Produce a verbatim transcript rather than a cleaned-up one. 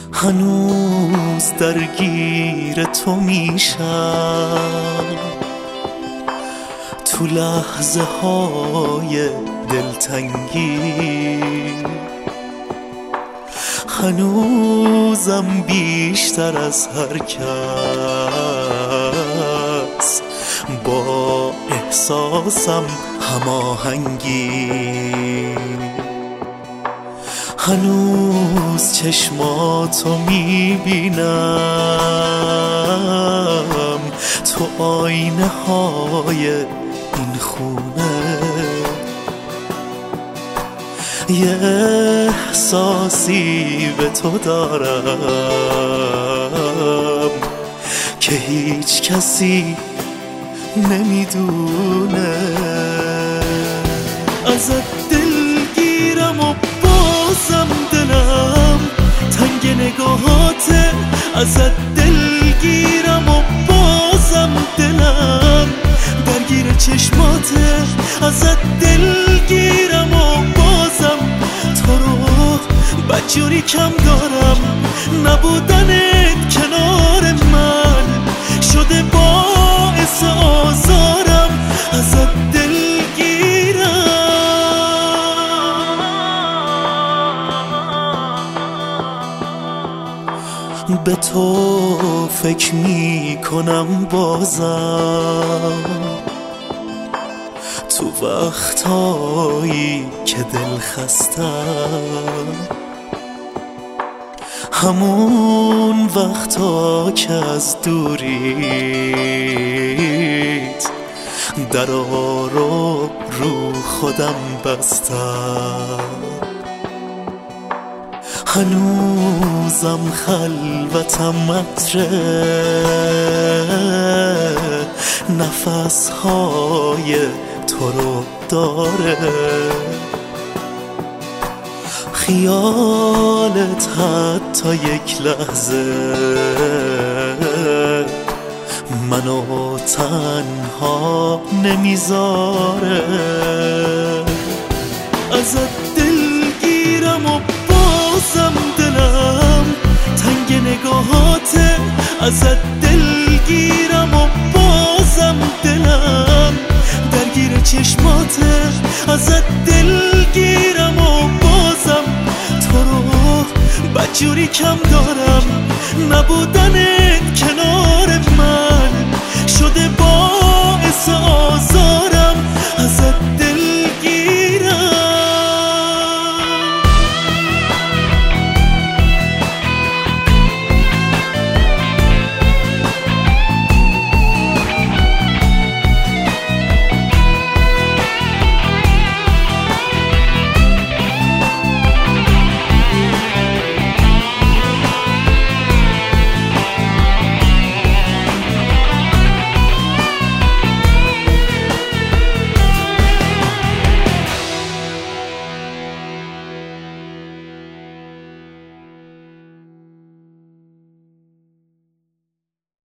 هنوز درگیر تو میشم تو لحظه های دلتنگی، هنوزم بیشتر از هر کس با احساسم هماهنگی. هنوز چشماتو میبینم تو آینه های این خونه، یه احساسی به تو دارم که هیچ کسی نمیدونه. ازت دلگیرم و بازم دلم تنگ نگاهاته، ازت دلگیرم و بازم دلم درگیر چشماته، ازت دلگیرم و بازم تو رو بدجوری کم دارم. نبودنت کنار من شده باعث آزارم، ازت به تو فکر می کنم بازم تو وقتایی که دل خستم، همون وقتا که از دوریت درا رو رو خودم بستم. هنوزم خلوتم عطره نفسهای تو رو داره، خیالت حتی یک لحظه منو تنها نمیذاره. ازت دلگیرم و بازم دلم تنگ نگاهاته، ازت دلگیرم و بازم دلم درگیر چشماته، ازت دلگیرم و بازم تو رو بدجوری کم دارم. نبودنت کنار من شده باعث آزار